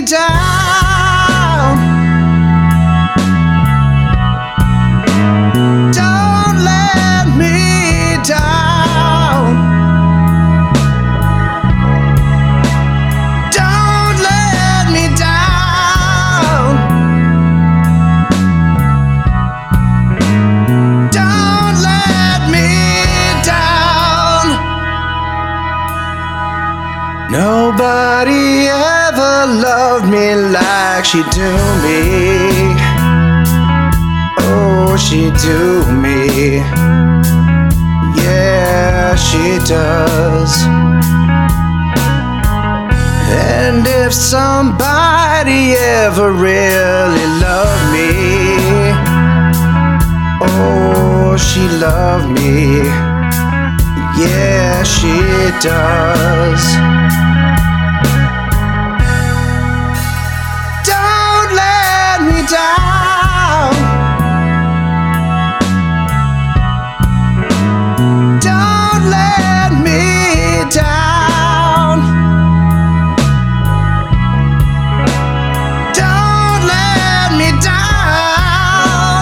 down. Don't let me down. Don't let me down. Don't let me down. Nobody ever loved me like she do me. Oh, she do me. Yeah, she does. And if somebody ever really loved me, oh, she loved me. Yeah, she does. Don't let me down. Don't let me down. Don't let me down.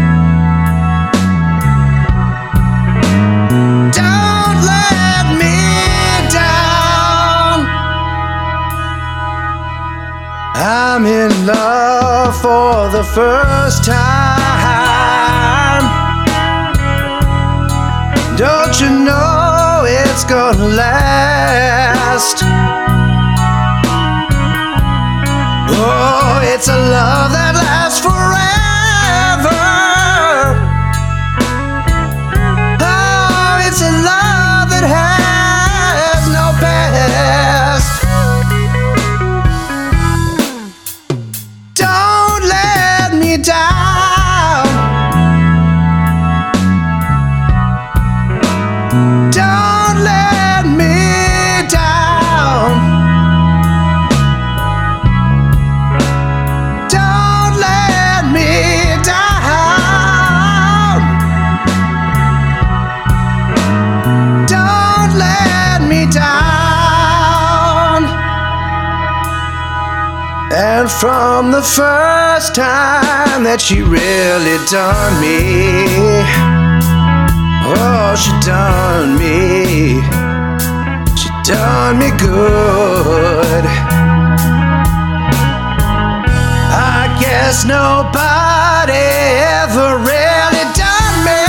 Don't let me down. I'm in love for the first time. Don't you know it's gonna last? Oh, it's a love that lasts forever. Oh, it's a love that has no past. Don't let me down. Don't let me down. Don't let me down. Don't let me down. And from the first time that she really done me, oh, she done me. She done me good. I guess nobody ever really done me,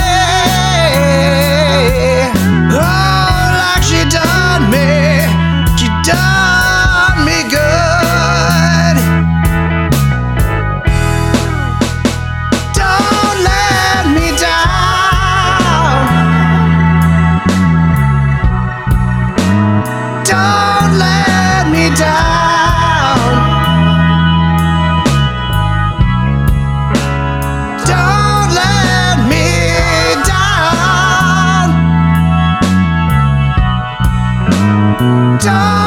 oh, like she done me. She done me good. Don't let me down. Don't let me down. Don't let me down. Don't